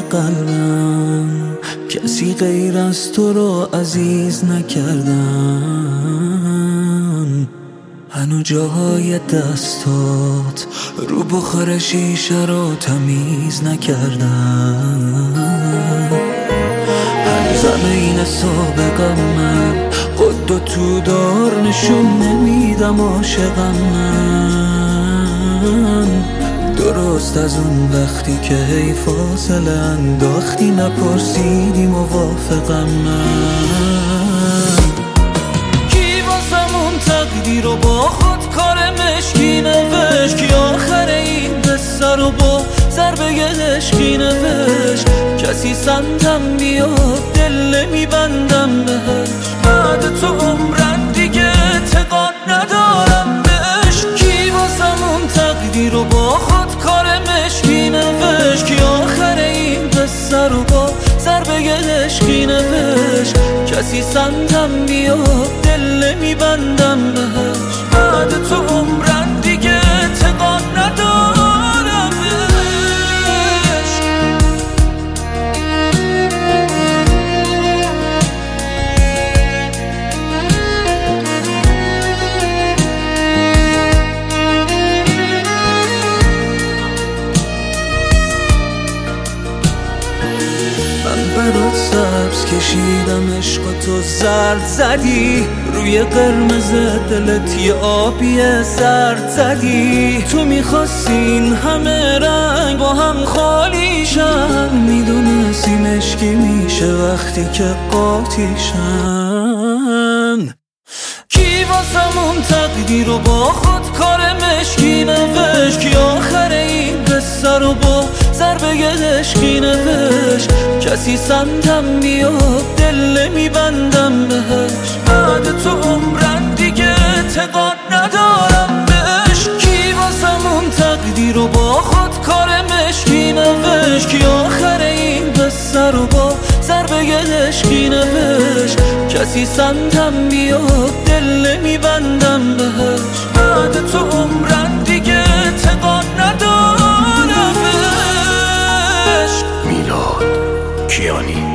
قلبم کسی غیر از تو رو عزیز نکردم. هنو جاهای دستات رو بخار شیشه رو تمیز نکردم. هنوز این سابقم من قد و تو دار نشون نمیدم عاشقم من. درست از اون وقتی که هی فاصله انداختی نپرسیدی موافقم من. کی واسمون تقدیر رو با خود کار مشکی نوشت، کی آخر این قصه رو با ضربه عشقی نوشت. کسی سمتم بیاد دل میبندم بهش، بعد تو عمرن دیگه اعتقاد ندارم بهش. کی واسمون تقدیر رو با خود کار مشکی نوشت، کی آخر این قصه رو با ضربه عشقی نوشت. کسی سمتم بیاد دل میبندم بهش، بعد تو عمرن دیگه اعتقاد ندارم بهش. برات سبز کشیدم عشق تو زرد زدی، روی قرمز دلت یه آبی سرد زدی. تو میخواستین همه رنگ با هم خالیشن، میدونستی مشکی میشه وقتی که قاطیشن. کی واسمون تقدیر رو با خود کار مشکی نوشت، کی آخر این قصه رو با ضربه عشقی نوشت. کسی سمتم بیاد دل میبندم بهش، بعد تو عمرن دیگه اعتقاد ندارم بهش. کی واسمون تقدیر رو با خود کار مشکی نوشت، کی آخر این قصه رو با ضربه عشقی نوشت. کسی سمتم بیاد دل میبندم بهش، بعد تو عمرن دیگه اعتقاد ندارم بهش. میلاد کیانی.